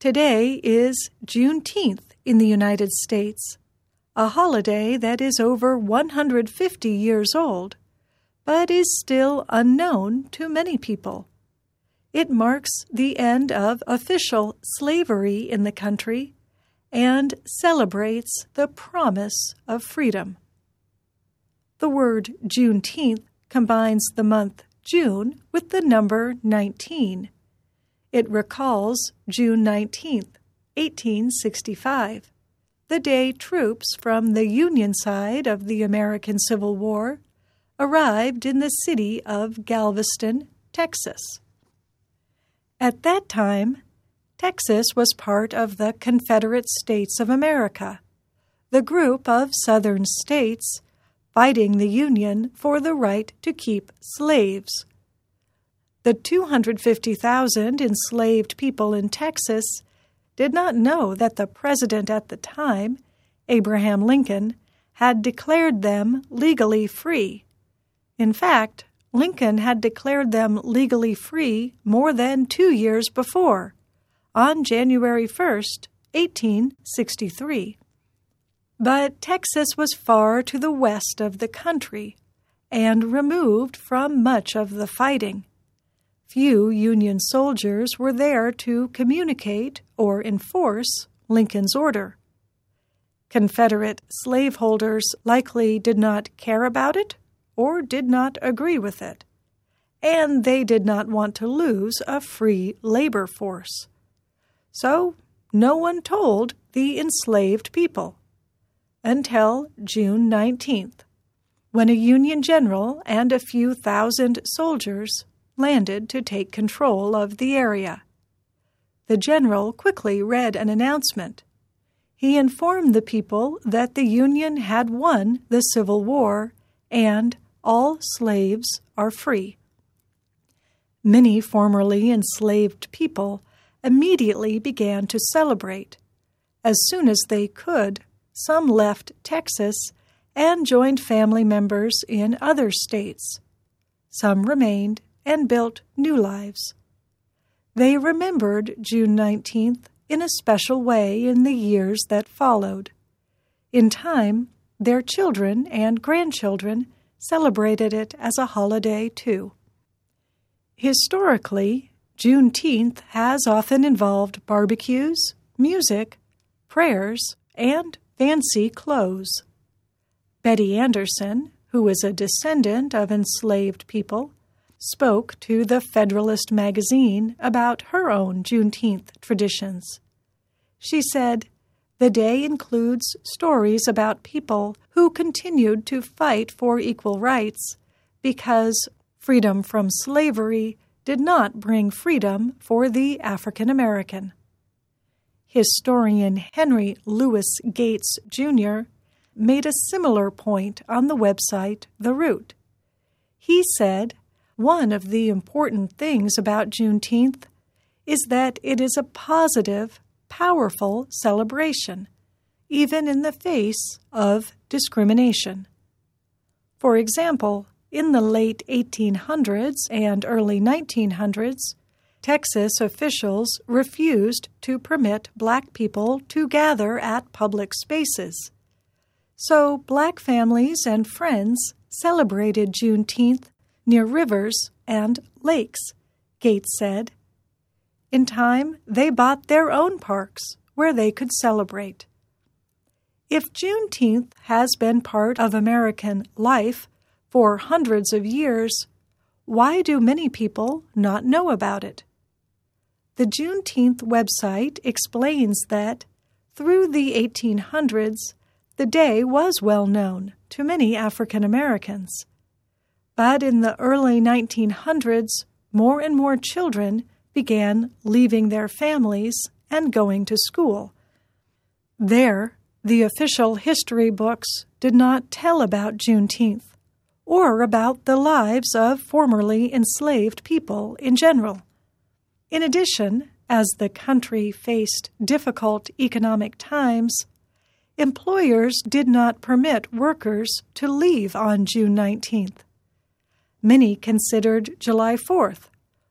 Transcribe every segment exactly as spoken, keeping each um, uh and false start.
Today is Juneteenth in the United States, a holiday that is over one hundred fifty years old, but is still unknown to many people. It marks the end of official slavery in the country and celebrates the promise of freedom. The word Juneteenth combines the month June with the number nineteen. It recalls June nineteenth, eighteen sixty-five, the day troops from the Union side of the American Civil War arrived in the city of Galveston, Texas. At that time, Texas was part of the Confederate States of America, the group of southern states fighting the Union for the right to keep slaves. The two hundred fifty thousand enslaved people in Texas did not know that the president at the time, Abraham Lincoln, had declared them legally free. In fact, Lincoln had declared them legally free more than two years before, on January first, eighteen sixty-three. But Texas was far to the west of the country and removed from much of the fighting. Few Union soldiers were there to communicate or enforce Lincoln's order. Confederate slaveholders likely did not care about it or did not agree with it, and they did not want to lose a free labor force. So no one told the enslaved people until June nineteenth, when a Union general and a few thousand soldiers landed to take control of the area. The general quickly read an announcement. He informed the people that the Union had won the Civil War and all slaves are free. Many formerly enslaved people immediately began to celebrate. As soon as they could, some left Texas and joined family members in other states. Some remained and built new lives. They remembered June nineteenth in a special way in the years that followed. In time, their children and grandchildren celebrated it as a holiday too. Historically, Juneteenth has often involved barbecues, music, prayers, and fancy clothes. Betty Anderson, who is a descendant of enslaved people, spoke to the Federalist magazine about her own Juneteenth traditions. She said, "The day includes stories about people who continued to fight for equal rights because freedom from slavery did not bring freedom for the African American." Historian Henry Louis Gates, Junior made a similar point on the website The Root. He said, "One of the important things about Juneteenth is that it is a positive, powerful celebration, even in the face of discrimination." For example, in the late eighteen hundreds and early nineteen hundreds, Texas officials refused to permit black people to gather at public spaces. So black families and friends celebrated Juneteenth near rivers and lakes, Gates said. In time, they bought their own parks where they could celebrate. If Juneteenth has been part of American life for hundreds of years, why do many people not know about it? The Juneteenth website explains that through the eighteen hundreds, the day was well known to many African Americans. But in the early nineteen hundreds, more and more children began leaving their families and going to school. There, the official history books did not tell about Juneteenth or about the lives of formerly enslaved people in general. In addition, as the country faced difficult economic times, employers did not permit workers to leave on June nineteenth. Many considered July fourth,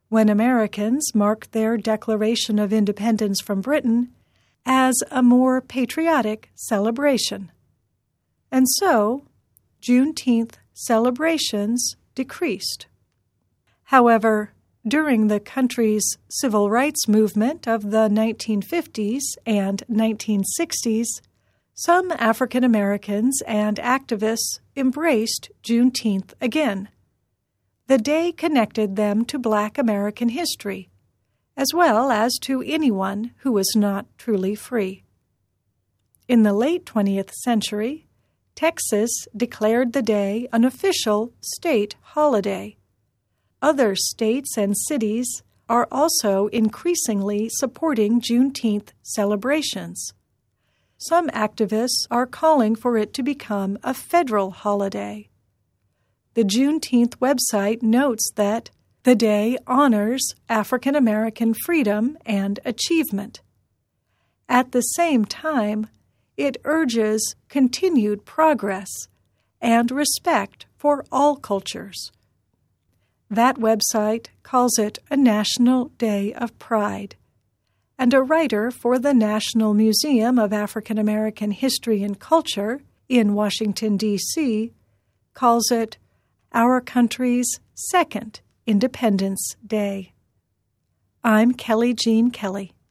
when Americans marked their Declaration of Independence from Britain as a more patriotic celebration. And so, Juneteenth celebrations decreased. However, during the country's civil rights movement of the nineteen fifties and nineteen sixties, some African Americans and activists embraced Juneteenth again. The day connected them to Black American history, as well as to anyone who was not truly free. In the late twentieth century, Texas declared the day an official state holiday. Other states and cities are also increasingly supporting Juneteenth celebrations. Some activists are calling for it to become a federal holiday. The Juneteenth website notes that the day honors African American freedom and achievement. At the same time, it urges continued progress and respect for all cultures. That website calls it a National Day of Pride, and a writer for the National Museum of African American History and Culture in Washington, D C calls it our country's second Independence Day. I'm Kelly Jean Kelly.